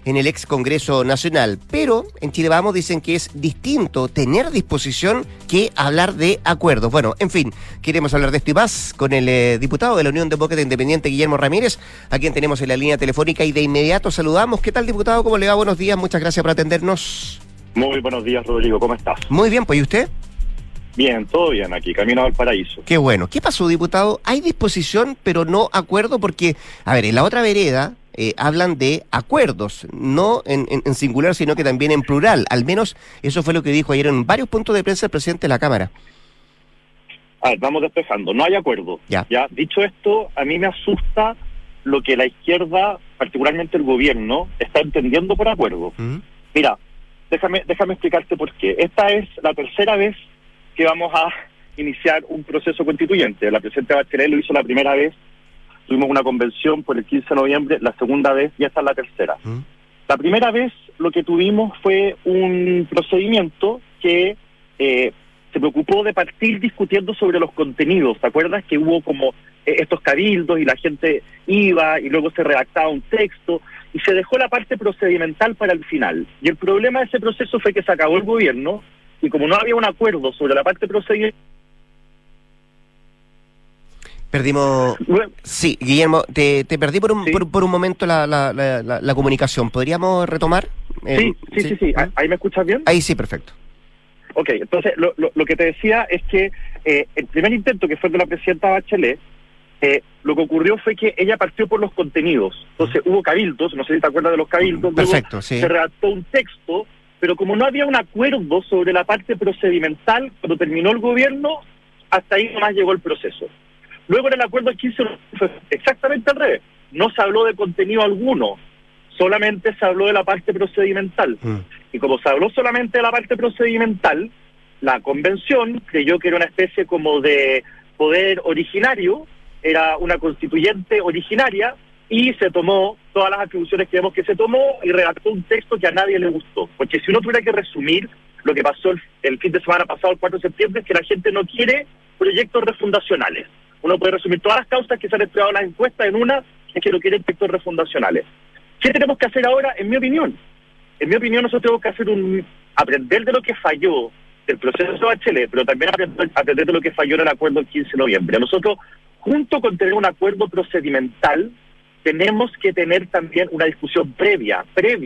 en el ex Congreso Nacional. Pero en Chile Vamos dicen que es distinto tener disposición que hablar de acuerdos. Bueno, en fin, queremos hablar de esto y más con el diputado de la Unión Demócrata Independiente, Guillermo Ramírez, a quien tenemos en la línea telefónica y de inmediato saludamos. ¿Qué tal, diputado? ¿Cómo le va? Buenos días, muchas gracias por atendernos. Muy buenos días, Rodrigo, ¿cómo estás? Muy bien, pues, ¿y usted? Bien, todo bien aquí, camino al paraíso. Qué bueno. ¿Qué pasó, diputado? Hay disposición, pero no acuerdo, porque, a ver, en la otra vereda hablan de acuerdos, no en singular, sino que también en plural. Al menos eso fue lo que dijo ayer en varios puntos de prensa el presidente de la Cámara. A ver, vamos despejando, no hay acuerdo. Ya. Dicho esto, a mí me asusta lo que la izquierda, particularmente el gobierno, está entendiendo por acuerdo. Mira, déjame explicarte por qué. Esta es la tercera vez que vamos a iniciar un proceso constituyente. La presidenta Bachelet lo hizo la primera vez, tuvimos una convención por el 15 de noviembre, la segunda vez y esta es la tercera. La primera vez lo que tuvimos fue un procedimiento que se preocupó de partir discutiendo sobre los contenidos. ¿Te acuerdas que hubo como estos cabildos y la gente iba y luego se redactaba un texto y se dejó la parte procedimental para el final? Y el problema de ese proceso fue que se acabó el gobierno y como no había un acuerdo sobre la parte procedimental... Perdimos... Sí, Guillermo, te perdí por un momento la comunicación. ¿Podríamos retomar? Sí. ¿Ahí me escuchas bien? Ahí sí, perfecto. Ok, entonces lo que te decía es que el primer intento, que fue de la presidenta Bachelet, lo que ocurrió fue que ella partió por los contenidos. Entonces hubo cabildos, no sé si te acuerdas de los cabildos. Perfecto, luego sí. Se redactó un texto, pero como no había un acuerdo sobre la parte procedimental, cuando terminó el gobierno, hasta ahí nomás llegó el proceso. Luego en el acuerdo 15 fue exactamente al revés. No se habló de contenido alguno, solamente se habló de la parte procedimental. Y como se habló solamente de la parte procedimental, la convención creyó que era una especie como de poder originario, era una constituyente originaria, y se tomó todas las atribuciones que vemos que se tomó y redactó un texto que a nadie le gustó. Porque si uno tuviera que resumir lo que pasó el fin de semana pasado, el 4 de septiembre, es que la gente no quiere proyectos refundacionales. Uno puede resumir todas las causas que se han estudiado en las encuestas en una, es que no quieren proyectos refundacionales. ¿Qué tenemos que hacer ahora? En mi opinión, nosotros tenemos que hacer aprender de lo que falló del proceso de Bachelet, pero también aprender de lo que falló en el acuerdo del 15 de noviembre. Nosotros, junto con tener un acuerdo procedimental, tenemos que tener también una discusión previa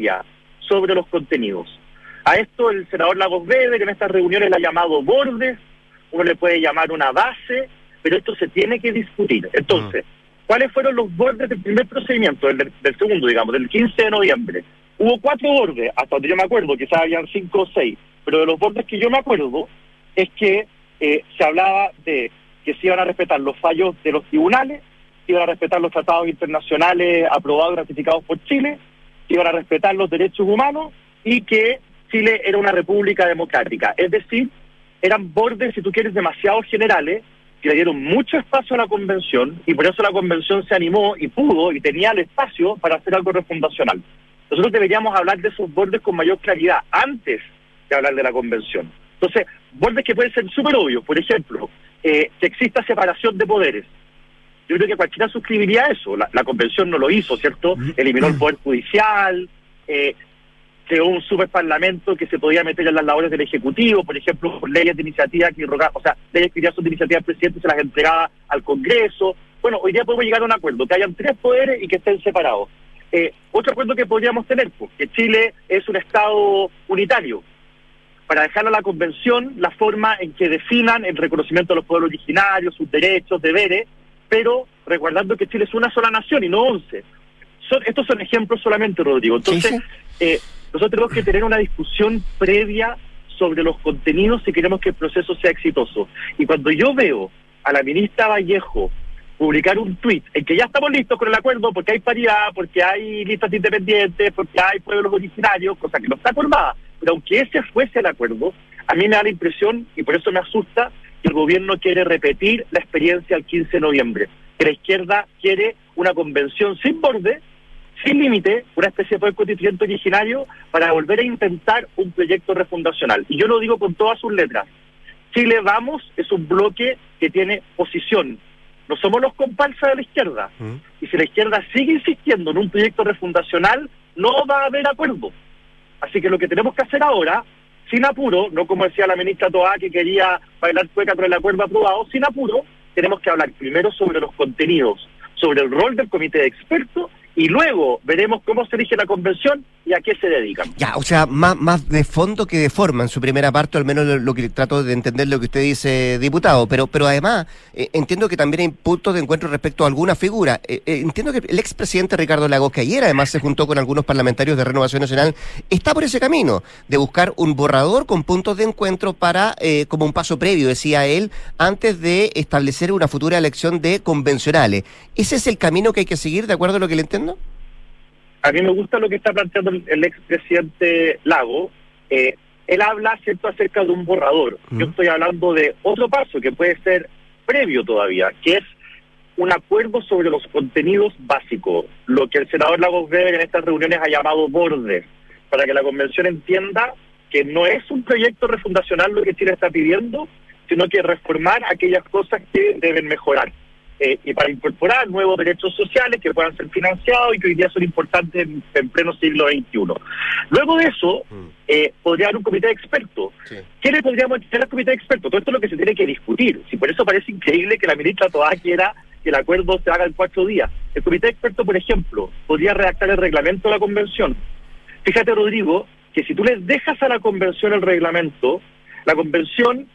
sobre los contenidos. A esto el senador Lagos Weber en estas reuniones le ha llamado bordes, uno le puede llamar una base, pero esto se tiene que discutir. Entonces, ¿cuáles fueron los bordes del primer procedimiento, del segundo, digamos, del 15 de noviembre? Hubo 4 bordes, hasta donde yo me acuerdo, quizás habían 5 o 6, pero de los bordes que yo me acuerdo es que se hablaba de que se iban a respetar los fallos de los tribunales, se iban a respetar los tratados internacionales aprobados y ratificados por Chile, se iban a respetar los derechos humanos y que Chile era una república democrática. Es decir, eran bordes, si tú quieres, demasiado generales, que le dieron mucho espacio a la convención y por eso la convención se animó y pudo y tenía el espacio para hacer algo refundacional. Nosotros deberíamos hablar de esos bordes con mayor claridad antes de hablar de la convención. Entonces, bordes que pueden ser súper obvios, por ejemplo, que exista separación de poderes. Yo creo que cualquiera suscribiría a eso. La convención no lo hizo, ¿cierto? Eliminó el poder judicial, creó un superparlamento que se podía meter en las labores del Ejecutivo, por ejemplo, por leyes de iniciativa que leyes que ya son de iniciativa del presidente se las entregaba al Congreso. Bueno, hoy día podemos llegar a un acuerdo, que hayan 3 poderes y que estén separados. Otro acuerdo que podríamos tener, pues, que Chile es un Estado unitario, para dejar a la Convención la forma en que definan el reconocimiento de los pueblos originarios, sus derechos, deberes, pero recordando que Chile es una sola nación y no 11. Estos son ejemplos solamente, Rodrigo. Entonces, nosotros tenemos que tener una discusión previa sobre los contenidos si queremos que el proceso sea exitoso. Y cuando yo veo a la ministra Vallejo publicar un tuit en que ya estamos listos con el acuerdo porque hay paridad, porque hay listas independientes, porque hay pueblos originarios, cosa que no está acordada, pero aunque ese fuese el acuerdo, a mí me da la impresión, y por eso me asusta, que el gobierno quiere repetir la experiencia del 15 de noviembre, que la izquierda quiere una convención sin borde, sin límite, una especie de poder constituyente originario para volver a intentar un proyecto refundacional. Y yo lo digo con todas sus letras. Chile Vamos es un bloque que tiene posición. No somos los comparsas de la izquierda. Y si la izquierda sigue insistiendo en un proyecto refundacional, no va a haber acuerdo. Así que lo que tenemos que hacer ahora, sin apuro, no como decía la ministra Toá, que quería bailar cueca con el acuerdo aprobado, sin apuro, tenemos que hablar primero sobre los contenidos, sobre el rol del comité de expertos, y luego veremos cómo se elige la convención y a qué se dedican. Ya, o sea, más de fondo que de forma en su primera parte, al menos lo que trato de entender lo que usted dice, diputado, pero además entiendo que también hay puntos de encuentro respecto a alguna figura. Entiendo que el expresidente Ricardo Lagos, que ayer además se juntó con algunos parlamentarios de Renovación Nacional, está por ese camino de buscar un borrador con puntos de encuentro para, como un paso previo, decía él, antes de establecer una futura elección de convencionales. ¿Ese es el camino que hay que seguir, de acuerdo a lo que le entiendo? A mí me gusta lo que está planteando el expresidente Lago. Él habla, ¿cierto?, acerca de un borrador. Yo estoy hablando de otro paso que puede ser previo todavía, que es un acuerdo sobre los contenidos básicos, lo que el senador Lagos Weber en estas reuniones ha llamado bordes, para que la convención entienda que no es un proyecto refundacional lo que Chile está pidiendo, sino que reformar aquellas cosas que deben mejorar. Y para incorporar nuevos derechos sociales que puedan ser financiados y que hoy día son importantes en pleno siglo XXI. Luego de eso, podría haber un comité de expertos. Sí. ¿Qué le podríamos decir al comité de expertos? Todo esto es lo que se tiene que discutir. Si por eso parece increíble que la ministra Toá quiera que el acuerdo se haga en 4 días. El comité de expertos, por ejemplo, podría redactar el reglamento de la convención. Fíjate, Rodrigo, que si tú le dejas a la convención el reglamento, la convención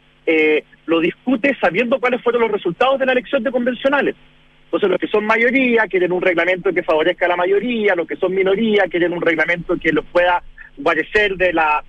lo discute sabiendo cuáles fueron los resultados de la elección de convencionales. Entonces, los que son mayoría quieren un reglamento que favorezca a la mayoría, los que son minoría quieren un reglamento que los pueda guarecer de la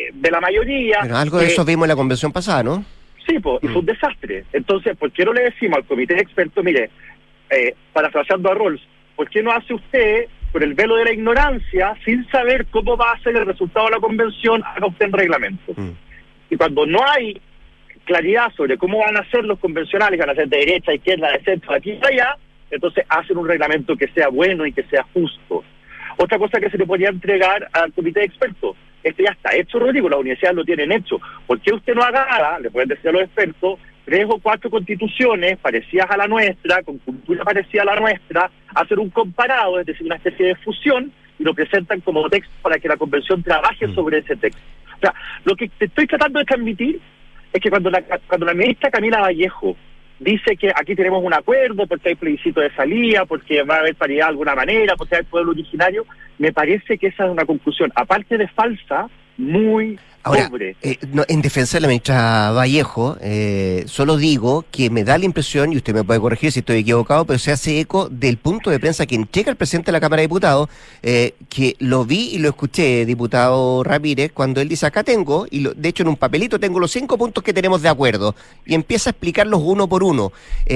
mayoría. Pero algo de eso vimos en la convención pasada, ¿no? Sí, pues, y fue un desastre. Entonces, ¿por qué no le decimos al comité de expertos, mire, parafraseando a Rawls, ¿por qué no hace usted, por el velo de la ignorancia, sin saber cómo va a ser el resultado de la convención, haga usted el reglamento? Y cuando no hay claridad sobre cómo van a ser los convencionales, van a ser de derecha, izquierda, de centro, aquí y allá, entonces hacen un reglamento que sea bueno y que sea justo. Otra cosa que se le podría entregar al comité de expertos, esto ya está hecho, Rodrigo, las universidades lo tienen hecho. ¿Por qué usted no agarra, le pueden decir a los expertos, 3 o 4 constituciones parecidas a la nuestra, con cultura parecida a la nuestra, hacer un comparado, es decir, una especie de fusión, y lo presentan como texto para que la convención trabaje sobre ese texto? O sea, lo que te estoy tratando de transmitir es que cuando la ministra Camila Vallejo dice que aquí tenemos un acuerdo porque hay plebiscito de salida, porque va a haber paridad de alguna manera, porque hay pueblo originario, me parece que esa es una conclusión, aparte de falsa, muy pobre. No, en defensa de la ministra Vallejo, solo digo que me da la impresión, y usted me puede corregir si estoy equivocado, pero se hace eco del punto de prensa que entrega el presidente de la Cámara de Diputados, que lo vi y lo escuché, diputado Ramírez, cuando él dice, acá tengo, de hecho en un papelito tengo los 5 puntos que tenemos de acuerdo, y empieza a explicarlos uno por uno.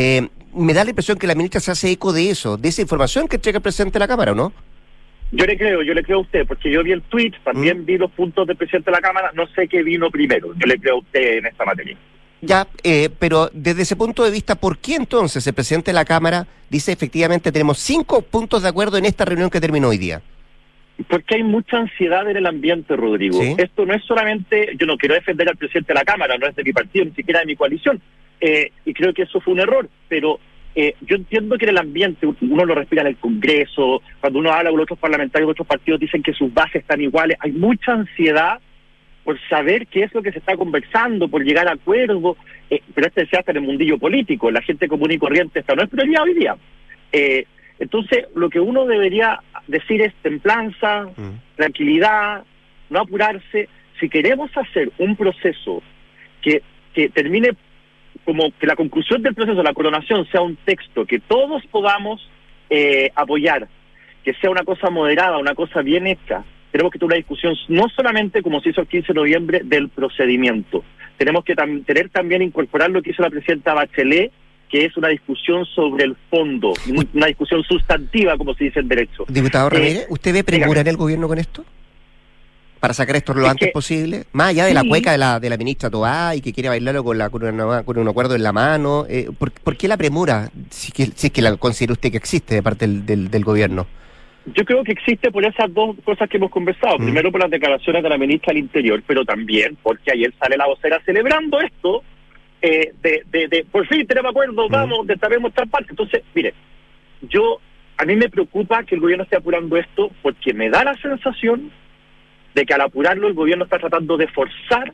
Me da la impresión que la ministra se hace eco de eso, de esa información que entrega el presidente de la Cámara, ¿o no? Yo le creo a usted, porque yo vi el tweet, también vi los puntos del presidente de la Cámara, no sé qué vino primero, yo le creo a usted en esta materia. Ya, pero desde ese punto de vista, ¿por qué entonces el presidente de la Cámara dice efectivamente tenemos 5 puntos de acuerdo en esta reunión que terminó hoy día? Porque hay mucha ansiedad en el ambiente, Rodrigo. ¿Sí? Esto no es solamente, yo no quiero defender al presidente de la Cámara, no es de mi partido, ni siquiera de mi coalición, y creo que eso fue un error, pero yo entiendo que en el ambiente, uno lo respira en el Congreso, cuando uno habla con otros parlamentarios de otros partidos dicen que sus bases están iguales, hay mucha ansiedad por saber qué es lo que se está conversando, por llegar a acuerdos, pero se hace en el mundillo político, la gente común y corriente, esta no es prioridad hoy día. Entonces, lo que uno debería decir es templanza, tranquilidad, no apurarse. Si queremos hacer un proceso que termine como que la conclusión del proceso, la coronación, sea un texto que todos podamos apoyar, que sea una cosa moderada, una cosa bien hecha, tenemos que tener una discusión no solamente como se hizo el 15 de noviembre del procedimiento, tenemos que tener también incorporar lo que hizo la presidenta Bachelet, que es una discusión sobre el fondo, una discusión sustantiva, como se dice en derecho. Diputado Ramírez, ¿usted ve premura en el gobierno con esto? Para sacar esto lo antes posible, más allá de la cueca de la ministra Toá y que quiere bailarlo con un acuerdo en la mano, ¿por qué la premura, si es que la considera usted que existe de parte del gobierno? Yo creo que existe por esas dos cosas que hemos conversado. Primero por las declaraciones de la ministra del Interior, pero también porque ayer sale la vocera celebrando esto, de por fin tenemos acuerdo, vamos, destapemos esta parte. Entonces, mire, yo a mí me preocupa que el gobierno esté apurando esto porque me da la sensación de que al apurarlo el gobierno está tratando de forzar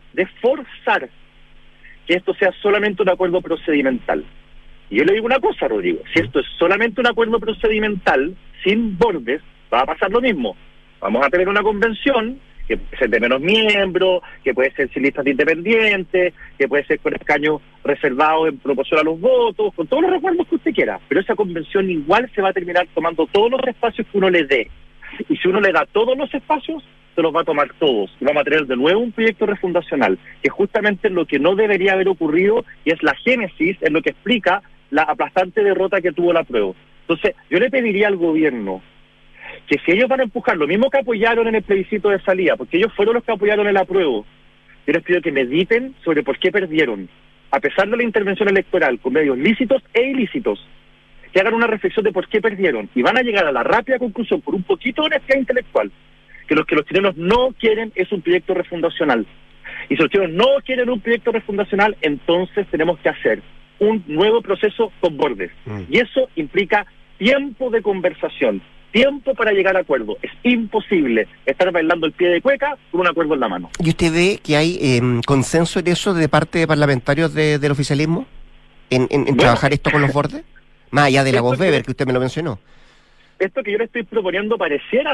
que esto sea solamente un acuerdo procedimental. Y yo le digo una cosa, Rodrigo, si esto es solamente un acuerdo procedimental, sin bordes, va a pasar lo mismo. Vamos a tener una convención que puede ser de menos miembros, que puede ser sin listas de independientes, que puede ser con escaños reservados en proporción a los votos, con todos los recuerdos que usted quiera. Pero esa convención igual se va a terminar tomando todos los espacios que uno le dé. Y si uno le da todos los espacios, se los va a tomar todos. Y vamos a tener de nuevo un proyecto refundacional, que justamente es lo que no debería haber ocurrido, y es la génesis, es lo que explica la aplastante derrota que tuvo la apruebo. Entonces, yo le pediría al gobierno que si ellos van a empujar lo mismo que apoyaron en el plebiscito de salida, porque ellos fueron los que apoyaron el apruebo, yo les pido que mediten sobre por qué perdieron, a pesar de la intervención electoral, con medios lícitos e ilícitos, que hagan una reflexión de por qué perdieron, y van a llegar a la rápida conclusión, por un poquito de honestidad intelectual, que los chilenos no quieren es un proyecto refundacional. Y si los chilenos no quieren un proyecto refundacional, entonces tenemos que hacer un nuevo proceso con bordes. Y eso implica tiempo de conversación, tiempo para llegar a acuerdo. Es imposible estar bailando el pie de cueca con un acuerdo en la mano. ¿Y usted ve que hay consenso en eso de parte de parlamentarios del oficialismo? ¿En trabajar esto con los bordes? Más allá de la voz Weber, que usted me lo mencionó. Esto que yo le estoy proponiendo pareciera,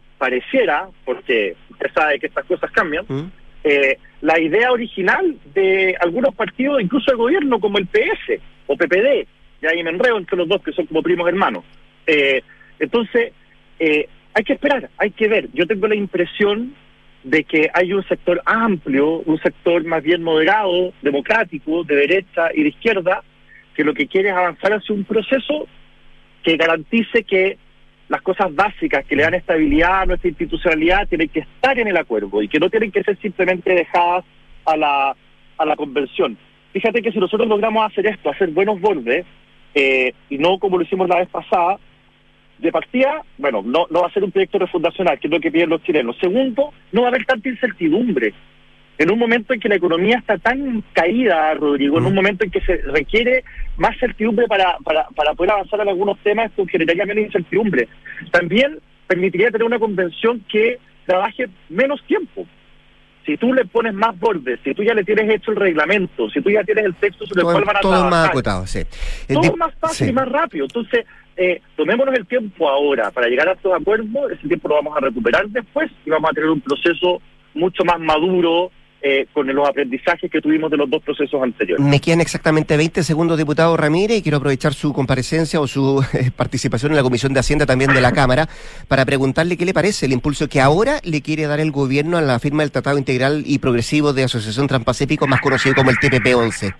porque usted sabe que estas cosas cambian, la idea original de algunos partidos, incluso el gobierno, como el PS o PPD, y ahí me enredo entre los dos, que son como primos hermanos. Entonces, hay que esperar, hay que ver. Yo tengo la impresión de que hay un sector amplio, un sector más bien moderado, democrático, de derecha y de izquierda, que lo que quiere es avanzar hacia un proceso que garantice que las cosas básicas que le dan estabilidad a nuestra institucionalidad tienen que estar en el acuerdo y que no tienen que ser simplemente dejadas a la convención. Fíjate que si nosotros logramos hacer esto, hacer buenos bordes, y no como lo hicimos la vez pasada, de partida, bueno, no va a ser un proyecto refundacional, que es lo que piden los chilenos. Segundo, no va a haber tanta incertidumbre. En un momento en que la economía está tan caída, Rodrigo, en un momento en que se requiere más certidumbre para poder avanzar en algunos temas, esto generaría menos incertidumbre. También permitiría tener una convención que trabaje menos tiempo. Si tú le pones más bordes, si tú ya le tienes hecho el reglamento, si tú ya tienes el texto sobre el cual van a trabajar... Todo más acotado, sí. Todo es más fácil y más rápido. Entonces, tomémonos el tiempo ahora para llegar a estos acuerdos. Ese tiempo lo vamos a recuperar después y vamos a tener un proceso mucho más maduro, con los aprendizajes que tuvimos de los dos procesos anteriores. Me quedan exactamente 20 segundos, diputado Ramírez, y quiero aprovechar su comparecencia o su participación en la Comisión de Hacienda también de la Cámara para preguntarle qué le parece el impulso que ahora le quiere dar el gobierno a la firma del Tratado Integral y Progresivo de Asociación Transpacífico, más conocido como el TPP-11.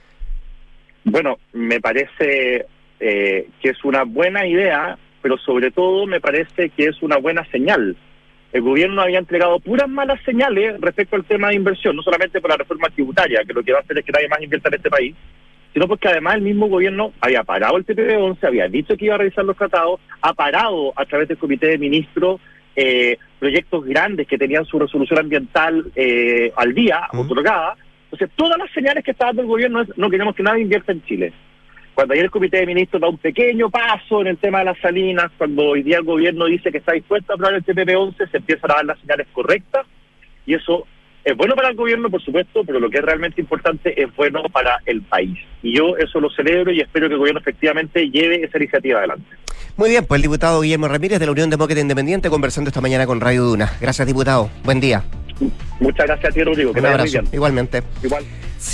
Bueno, me parece que es una buena idea, pero sobre todo me parece que es una buena señal. El gobierno había entregado puras malas señales respecto al tema de inversión, no solamente por la reforma tributaria, que lo que va a hacer es que nadie más invierta en este país, sino porque además el mismo gobierno había parado el TPP-11, había dicho que iba a revisar los tratados, ha parado a través del Comité de Ministros proyectos grandes que tenían su resolución ambiental al día, otorgada. Entonces, todas las señales que está dando el gobierno es: no queremos que nadie invierta en Chile. Cuando ayer el Comité de Ministros da un pequeño paso en el tema de las salinas, cuando hoy día el gobierno dice que está dispuesto a aprobar el TPP-11, se empiezan a dar las señales correctas, y eso es bueno para el gobierno, por supuesto, pero lo que es realmente importante es bueno para el país. Y yo eso lo celebro y espero que el gobierno efectivamente lleve esa iniciativa adelante. Muy bien, pues el diputado Guillermo Ramírez de la Unión Demócrata Independiente conversando esta mañana con Radio Duna. Gracias, diputado. Buen día. Muchas gracias a ti, Rodrigo. Un abrazo. Igualmente. Igual.